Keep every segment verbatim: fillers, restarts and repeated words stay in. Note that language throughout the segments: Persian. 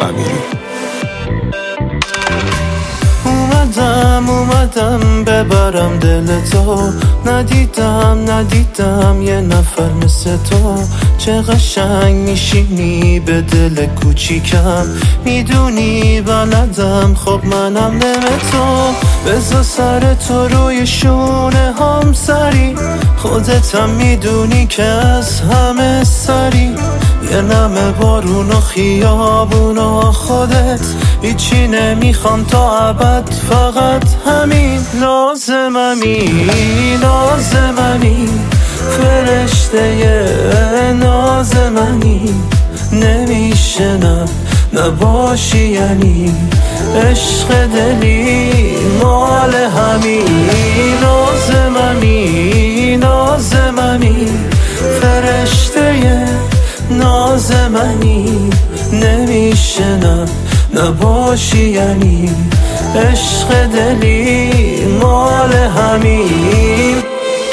امیری. اومدم اومدم ببرم دل تو، ندیدم ندیدم یه نفر مثل تو. چه قشنگ میشینی به دل کوچیکم، میدونی بلدم خب منم نم تو. بذار سر تو روی شونه هم سری، خودتم میدونی که از همه سری. یه نم بارون و خیابون و خودت، هیچی نمیخوام تا ابد، فقط همین. لازممی لازممی فرشته نازمنی، نمیشه نه نباشی یعنی عشق دلی مال همین. لازممی لازممی فرشته نازمنی، نمیشه نه نباشی یعنی عشق دلی مال همین.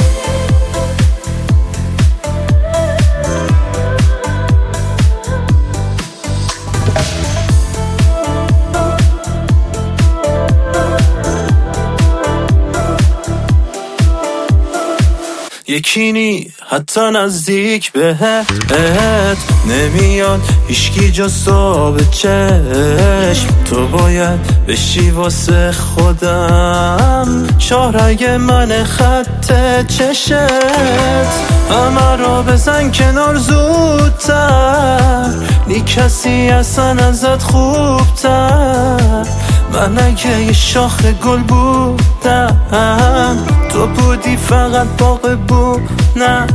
یکی نی حتی نزدیک بهت نمیاد هیچکی جز تو به چشم. تو باید بشی واسه خودم چهارگ من خط چشت. همه رو بزن کنار زودتر، نی کسی اصلا ازت خوبتر. من اگه یه شاخ گل بودم، تو بودی فقط باغ بودم.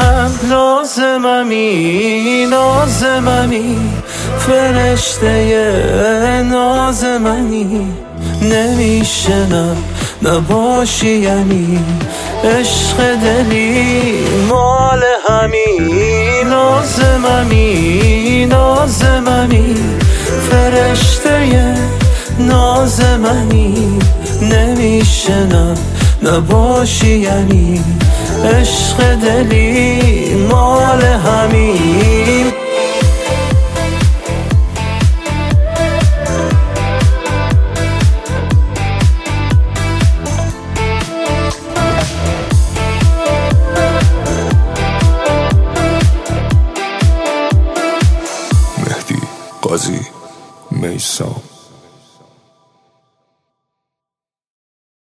لازممی لازممی فرشته نازمنی، نمیشه نه نباشی یعنی عشق دلی مال همین. لازممی لازممی فرشته نازمنی، نمیشه نه نباشی یعنی عشق دلی مال همین. مهدی قاضی میثم.